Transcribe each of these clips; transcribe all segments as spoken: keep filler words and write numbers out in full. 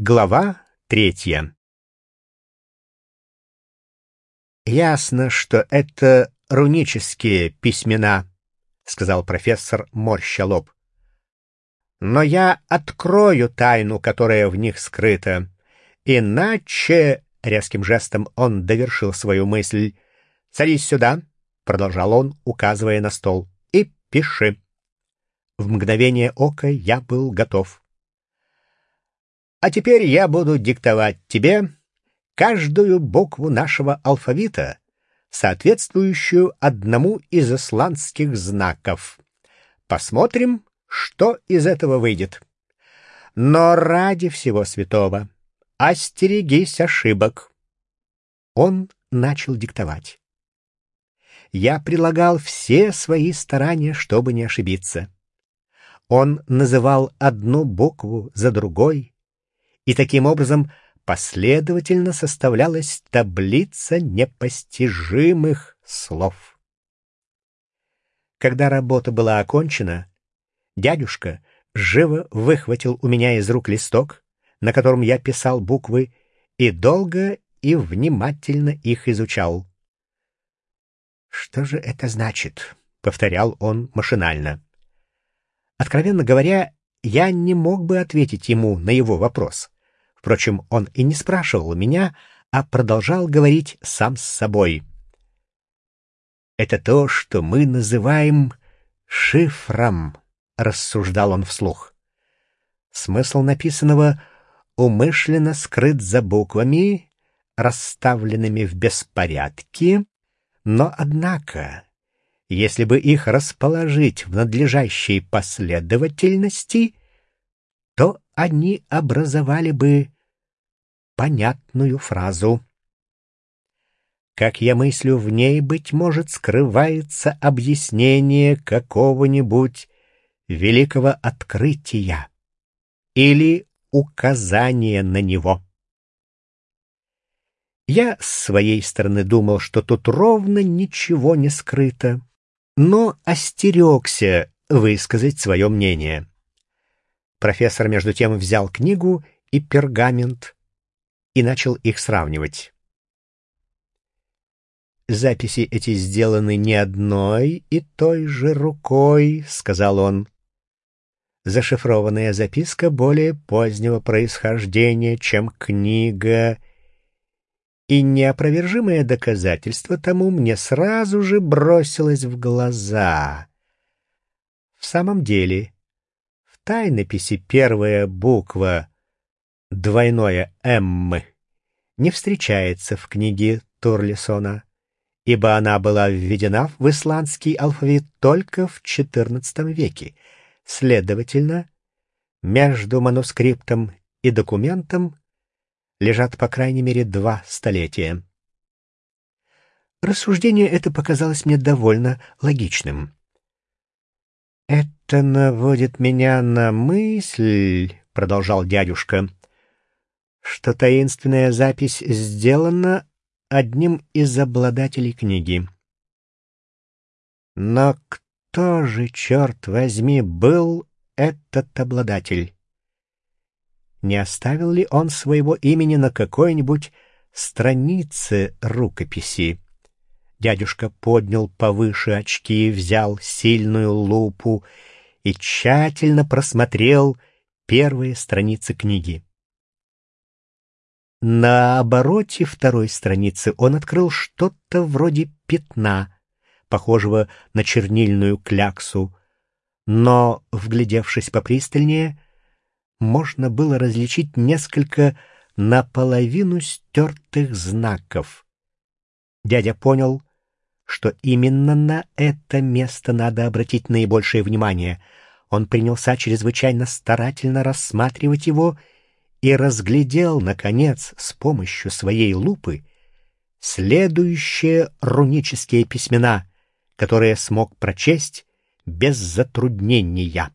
Глава третья. «Ясно, что это рунические письмена», — сказал профессор, морща лоб. «Но я открою тайну, которая в них скрыта. Иначе...» — резким жестом он довершил свою мысль. «Садись сюда», — продолжал он, указывая на стол, — «и пиши». В мгновение ока я был готов. «А теперь я буду диктовать тебе каждую букву нашего алфавита, соответствующую одному из исландских знаков. Посмотрим, что из этого выйдет. Но ради всего святого остерегись ошибок». Он начал диктовать. Я прилагал все свои старания, чтобы не ошибиться. Он называл одну букву за другой, и таким образом последовательно составлялась таблица непостижимых слов. Когда работа была окончена, дядюшка живо выхватил у меня из рук листок, на котором я писал буквы, и долго и внимательно их изучал. «Что же это значит?» — повторял он машинально. Откровенно говоря, я не мог бы ответить ему на его вопрос. Впрочем, он и не спрашивал меня, а продолжал говорить сам с собой. «Это то, что мы называем шифром», — рассуждал он вслух. «Смысл написанного умышленно скрыт за буквами, расставленными в беспорядке, но, однако, если бы их расположить в надлежащей последовательности, то они образовали бы понятную фразу. Как я мыслю, в ней, быть может, скрывается объяснение какого-нибудь великого открытия или указание на него. Я с своей стороны думал, что тут ровно ничего не скрыто, но остерегся высказать свое мнение. Профессор, между тем, взял книгу и пергамент и начал их сравнивать. «Записи эти сделаны не одной и той же рукой», — сказал он. «Зашифрованная записка более позднего происхождения, чем книга, и неопровержимое доказательство тому мне сразу же бросилось в глаза. В самом деле, в тайнописи первая буква, двойное «М», не встречается в книге Турлисона, ибо она была введена в исландский алфавит только в четырнадцатом веке. Следовательно, между манускриптом и документом лежат по крайней мере два столетия. Рассуждение это показалось мне довольно логичным. «Это наводит меня на мысль, — продолжал дядюшка, — что таинственная запись сделана одним из обладателей книги. Но кто же, черт возьми, был этот обладатель? Не оставил ли он своего имени на какой-нибудь странице рукописи?» Дядюшка поднял повыше очки, взял сильную лупу и тщательно просмотрел первые страницы книги. На обороте второй страницы он открыл что-то вроде пятна, похожего на чернильную кляксу, но, вглядевшись попристальнее, можно было различить несколько наполовину стертых знаков. Дядя понял, что именно на это место надо обратить наибольшее внимание. Он принялся чрезвычайно старательно рассматривать его и разглядел, наконец, с помощью своей лупы следующие рунические письмена, которые смог прочесть без затруднения.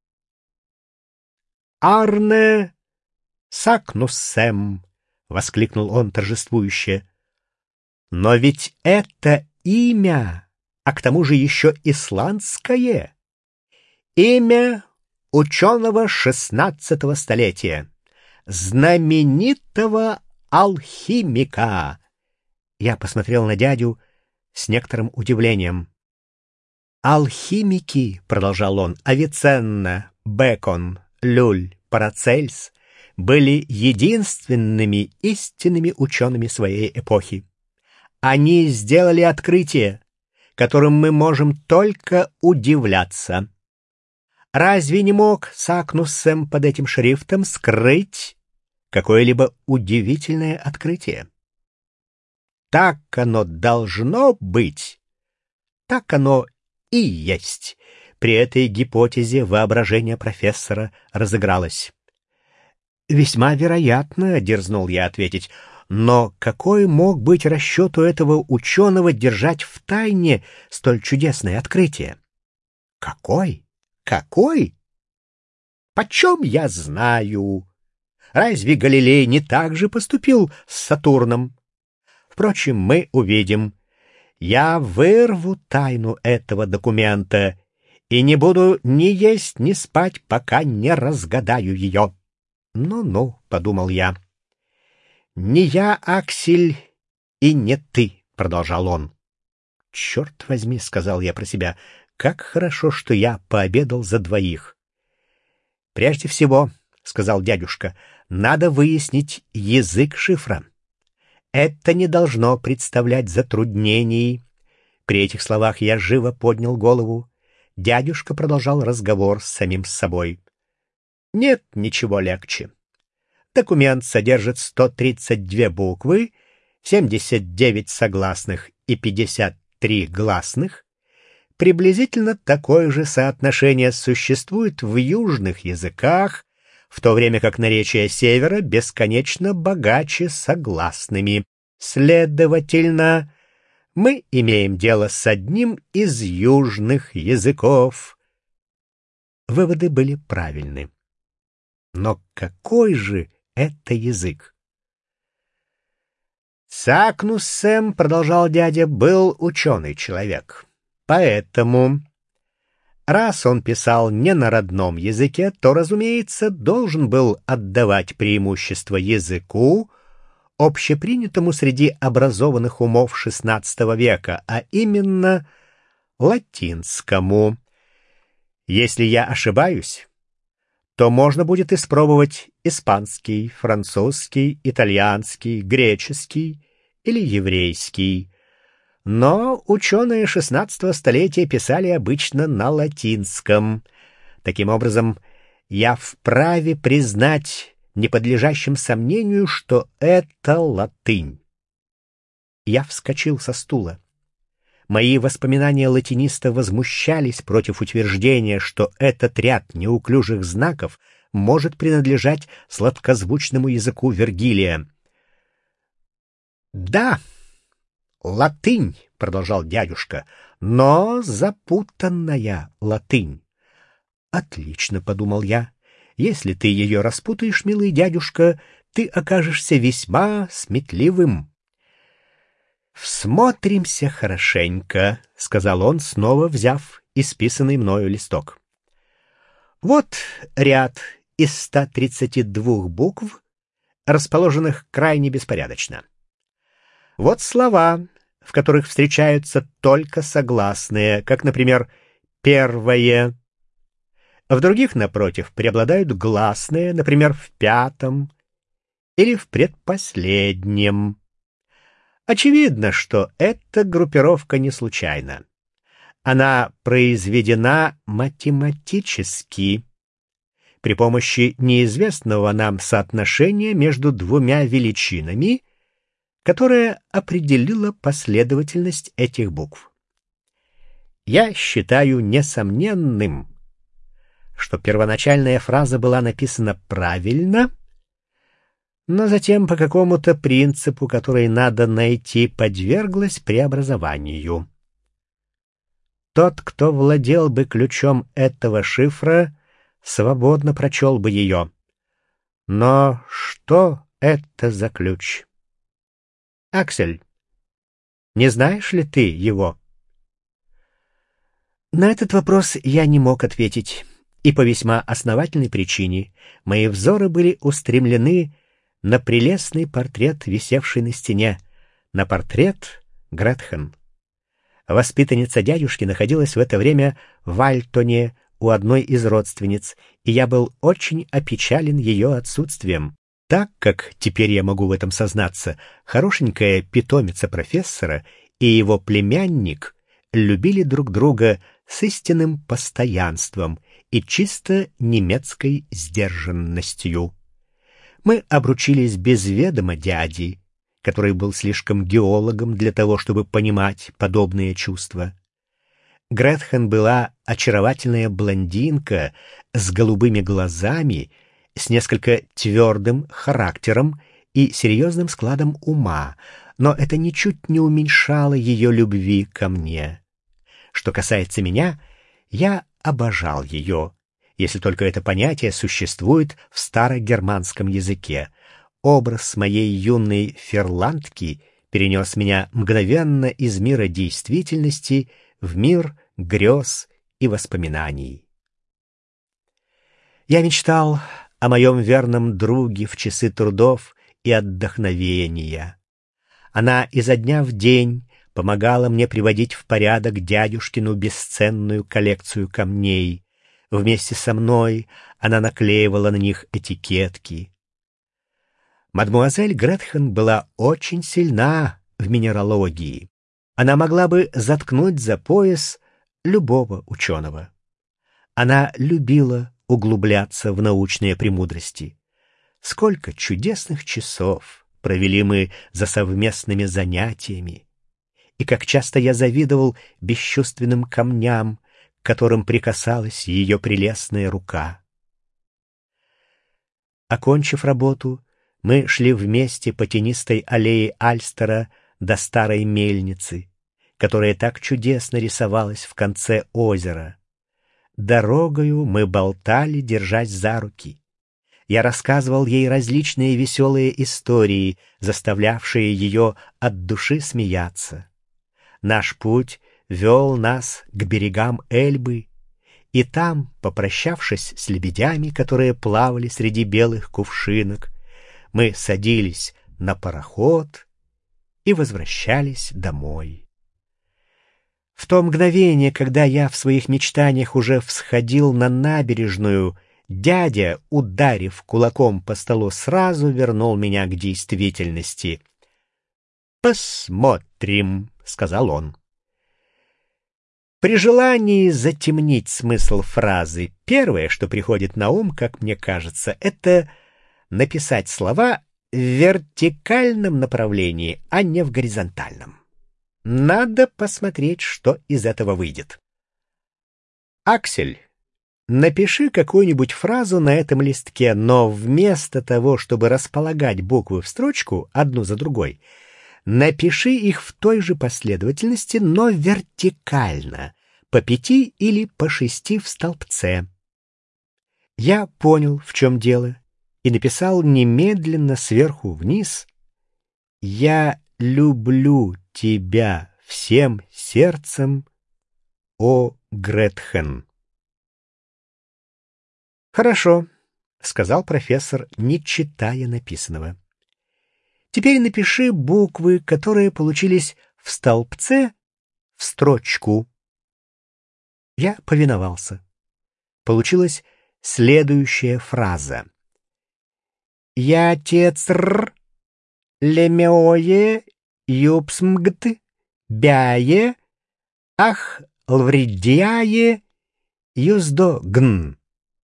«Арне Сакнуссем!» — воскликнул он торжествующе. «Но ведь это имя, а к тому же еще исландское, имя ученого шестнадцатого столетия, знаменитого алхимика. Я посмотрел на дядю с некоторым удивлением. «Алхимики, — продолжал он, — Авиценна, Бекон, Люль, Парацельс были единственными истинными учеными своей эпохи. Они сделали открытие, которым мы можем только удивляться. Разве не мог Сакнуссем под этим шрифтом скрыть какое-либо удивительное открытие? Так оно должно быть, так оно и есть». При этой гипотезе воображение профессора разыгралось. «Весьма вероятно, — дерзнул я ответить, — но какой мог быть расчет у этого ученого держать в тайне столь чудесное открытие?» «Какой? Какой? Почем я знаю? Разве Галилей не так же поступил с Сатурном? Впрочем, мы увидим. Я вырву тайну этого документа и не буду ни есть, ни спать, пока не разгадаю ее». «Ну-ну», — подумал я. «Не я, Аксель, и не ты», — продолжал он. «Черт возьми», — сказал я про себя, — «как хорошо, что я пообедал за двоих». «Прежде всего, — сказал дядюшка, — надо выяснить язык шифра. Это не должно представлять затруднений». При этих словах я живо поднял голову. Дядюшка продолжал разговор с самим собой. «Нет ничего легче. Документ содержит сто тридцать две буквы, семьдесят девять согласных и пятьдесят три гласных. Приблизительно такое же соотношение существует в южных языках, в то время как наречия севера бесконечно богаче согласными. Следовательно, мы имеем дело с одним из южных языков». Выводы были правильны. Но какой же это язык? «Сакнуссем, — продолжал дядя, — был ученый человек. Поэтому, раз он писал не на родном языке, то, разумеется, должен был отдавать преимущество языку, общепринятому среди образованных умов шестнадцатого века, а именно латинскому. Если я ошибаюсь, то можно будет испробовать испанский, французский, итальянский, греческий или еврейский. Но ученые шестнадцатого столетия писали обычно на латинском. Таким образом, я вправе признать неподлежащим сомнению, что это латынь. Я вскочил со стула. Мои воспоминания латиниста возмущались против утверждения, что этот ряд неуклюжих знаков может принадлежать сладкозвучному языку Вергилия. «Да, латынь, — продолжал дядюшка, — но запутанная латынь». «Отлично, — подумал я, — если ты ее распутаешь, милый дядюшка, ты окажешься весьма сметливым». «Всмотримся хорошенько, — сказал он, снова взяв исписанный мною листок. Вот ряд из ста тридцати двух букв, расположенных крайне беспорядочно. Вот слова, в которых встречаются только согласные, как, например, первое. В других, напротив, преобладают гласные, например, в пятом или в предпоследнем. Очевидно, что эта группировка не случайна. Она произведена математически, при помощи неизвестного нам соотношения между двумя величинами, которое определило последовательность этих букв. Я считаю несомненным, что первоначальная фраза была написана правильно, но затем по какому-то принципу, который надо найти, подверглась преобразованию. Тот, кто владел бы ключом этого шифра, свободно прочел бы ее. Но что это за ключ? Аксель, не знаешь ли ты его? На этот вопрос я не мог ответить. И по весьма основательной причине мои взоры были устремлены на прелестный портрет, висевший на стене, на портрет Гретхен. Воспитанница дядюшки находилась в это время в Альтоне у одной из родственниц, и я был очень опечален ее отсутствием, так как, теперь я могу в этом сознаться, хорошенькая питомица профессора и его племянник любили друг друга с истинным постоянством и чисто немецкой сдержанностью. Мы обручились без ведома дяди, который был слишком геологом для того, чтобы понимать подобные чувства. Гретхен была очаровательная блондинка с голубыми глазами, с несколько твердым характером и серьезным складом ума, но это ничуть не уменьшало ее любви ко мне. Что касается меня, я обожал ее, если только это понятие существует в старогерманском языке. Образ моей юной ферландки перенес меня мгновенно из мира действительности в мир грез и воспоминаний. Я мечтал о моем верном друге в часы трудов и отдохновения. Она изо дня в день помогала мне приводить в порядок дядюшкину бесценную коллекцию камней. Вместе со мной она наклеивала на них этикетки. Мадмуазель Гретхен была очень сильна в минералогии. Она могла бы заткнуть за пояс любого ученого. Она любила углубляться в научные премудрости. Сколько чудесных часов провели мы за совместными занятиями. И как часто я завидовал бесчувственным камням, к которым прикасалась ее прелестная рука. Окончив работу, мы шли вместе по тенистой аллее Альстера до старой мельницы, которая так чудесно рисовалась в конце озера. Дорогою мы болтали, держась за руки. Я рассказывал ей различные веселые истории, заставлявшие ее от души смеяться. Наш путь вел нас к берегам Эльбы, и там, попрощавшись с лебедями, которые плавали среди белых кувшинок, мы садились на пароход и возвращались домой. В то мгновение, когда я в своих мечтаниях уже всходил на набережную, дядя, ударив кулаком по столу, сразу вернул меня к действительности. «Посмотрим», — сказал он. При желании затемнить смысл фразы, первое, что приходит на ум, как мне кажется, это написать слова в вертикальном направлении, а не в горизонтальном. Надо посмотреть, что из этого выйдет. Аксель, напиши какую-нибудь фразу на этом листке, но вместо того, чтобы располагать буквы в строчку одну за другой, напиши их в той же последовательности, но вертикально, по пяти или по шести в столбце. Я понял, в чем дело, и написал немедленно сверху вниз: «Я люблю тебя всем сердцем, о Гретхен». «Хорошо», — сказал профессор, не читая написанного. «Теперь напиши буквы, которые получились в столбце, в строчку». Я повиновался. Получилась следующая фраза. «Я тецр лемеое юпсмгт бяе ах лвридяе юздогн».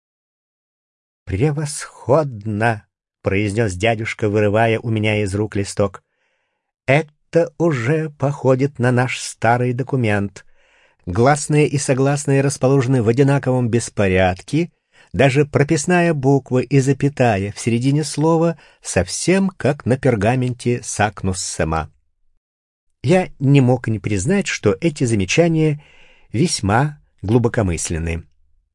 «Превосходно!» — произнес дядюшка, вырывая у меня из рук листок. «Это уже походит на наш старый документ. Гласные и согласные расположены в одинаковом беспорядке, даже прописная буква и запятая в середине слова совсем как на пергаменте Сакнуссема». Я не мог не признать, что эти замечания весьма глубокомысленны.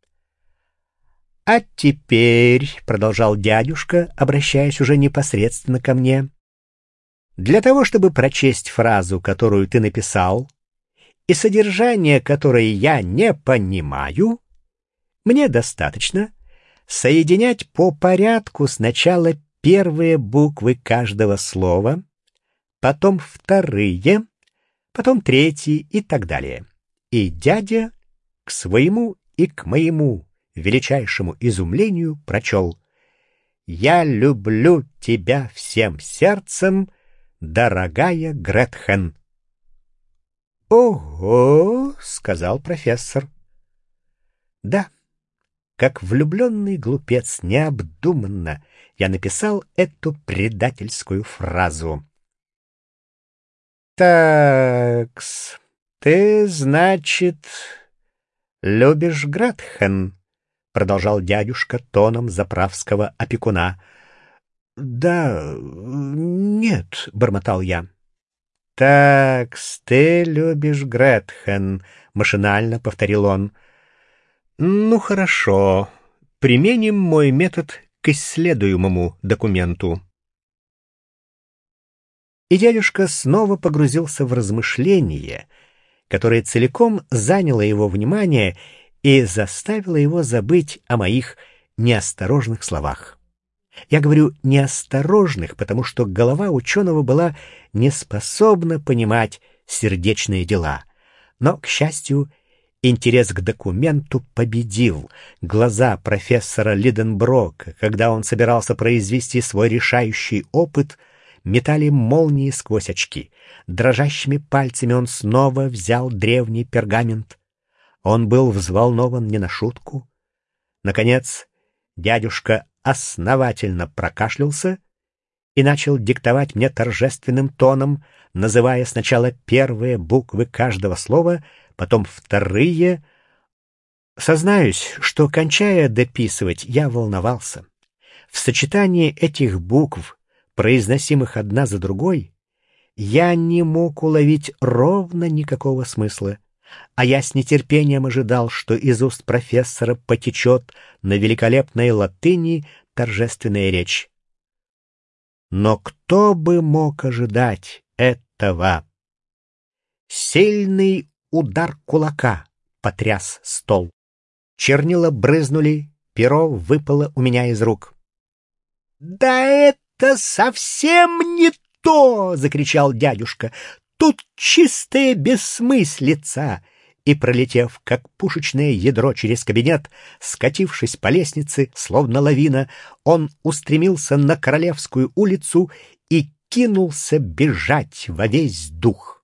«А теперь», — продолжал дядюшка, обращаясь уже непосредственно ко мне, «для того, чтобы прочесть фразу, которую ты написал, и содержание которой я не понимаю, Мне достаточно соединять по порядку сначала первые буквы каждого слова, потом вторые, потом третьи и так далее. И дядя к своему и к моему величайшему изумлению прочел: «Я люблю тебя всем сердцем, дорогая Гретхен». «Ого!» — сказал профессор. «Да, как влюбленный глупец, необдуманно я написал эту предательскую фразу». «Так-с, ты, значит, любишь Гретхен?» — продолжал дядюшка тоном заправского опекуна. «Да, нет», — бормотал я. «Так-с, ты любишь Гретхен», — машинально повторил он. «Ну, хорошо. Применим мой метод к исследуемому документу». И дядюшка снова погрузился в размышление, которое целиком заняло его внимание и заставило его забыть о моих неосторожных словах. Я говорю неосторожных, потому что голова ученого была не способна понимать сердечные дела. Но, к счастью, интерес к документу победил. Глаза профессора Лиденброка, когда он собирался произвести свой решающий опыт, метали молнии сквозь очки. Дрожащими пальцами он снова взял древний пергамент. Он был взволнован не на шутку. Наконец, дядюшка основательно прокашлялся и начал диктовать мне торжественным тоном, называя сначала первые буквы каждого слова, потом вторые. Сознаюсь, что, кончая дописывать, я волновался. В сочетании этих букв, произносимых одна за другой, я не мог уловить ровно никакого смысла, а я с нетерпением ожидал, что из уст профессора потечет на великолепной латыни торжественная речь. Но кто бы мог ожидать этого? Сильный удар кулака потряс стол. Чернила брызнули, перо выпало у меня из рук. «Да это совсем не то!» — закричал дядюшка. «Тут чистая бессмыслица!» И, пролетев, как пушечное ядро через кабинет, скатившись по лестнице, словно лавина, он устремился на Королевскую улицу и кинулся бежать во весь дух.